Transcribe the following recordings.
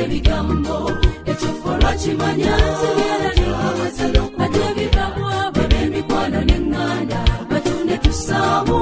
ebigambo ekifora kimanya nzibyelalio atebigamwa bebemikwano n'enganda batune tusaamu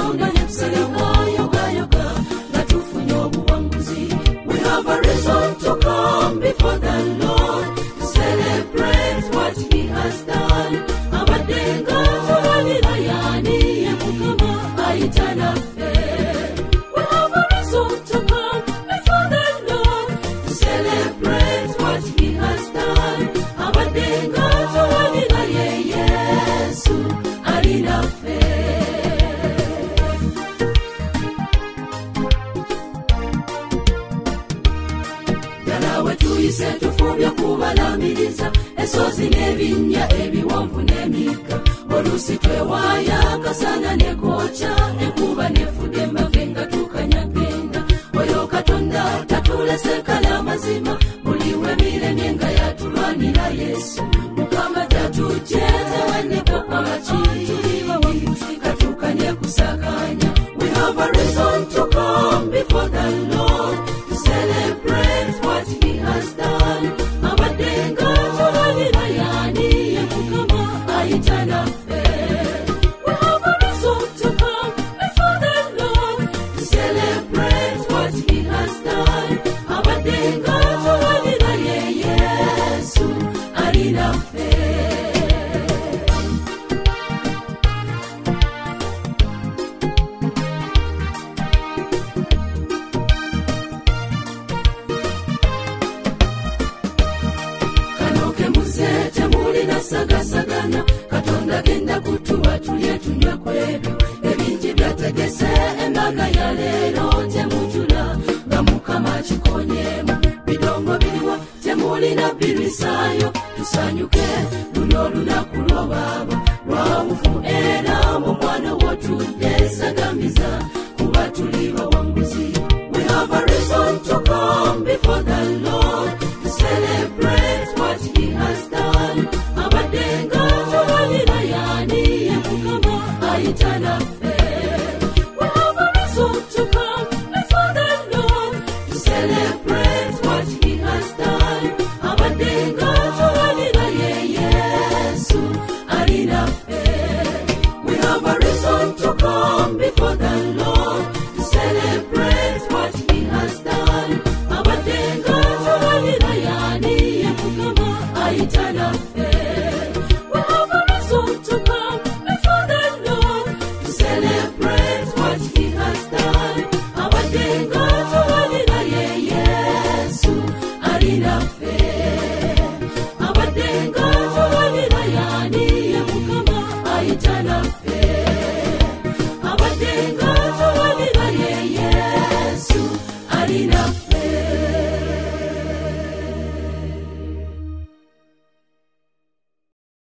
yoga ngatufunye obuwanguzi. We have a reason to come before the Lord to celebrate what He has done. Abadenga tubalira yani yekukama ayitana fe. We have a reason to come before the Lord to celebrate what He has done. Abadenga tubalira ye Yesu alina fe. Tuyise tufubye kubalamiriza esozi n'ebinnya ebiwanvu n'emigga olusi twewaya akasana nekooca enkuba nefudde embave nga tukanyagenda oyo Katonda tatulese kala mazima buli wemiremye nga yatulwanira Yesu Mukama tatujje tewenneko kwaki katukanye kusakanya. We have a reason to come before the Lord to celebrate what He has done. Abadenga tubalira yani yekukama ayitana fe. We have a reason to come before the Lord to celebrate what He has done. Abadenga tubalira ye Yesu alina fe. Sagasagana Katonda genda kutuwa tulye tunywe kwebyo ebingi byategese embaga ya leero temujula nga Mukama kikonyemu bidongo biliwa temulina birwisaayo tusanyuke luno lunaku lwo Baba lwawufu era mu mwana wotudde sagamiza kuba tuli bawanguzi. We have a reason to come before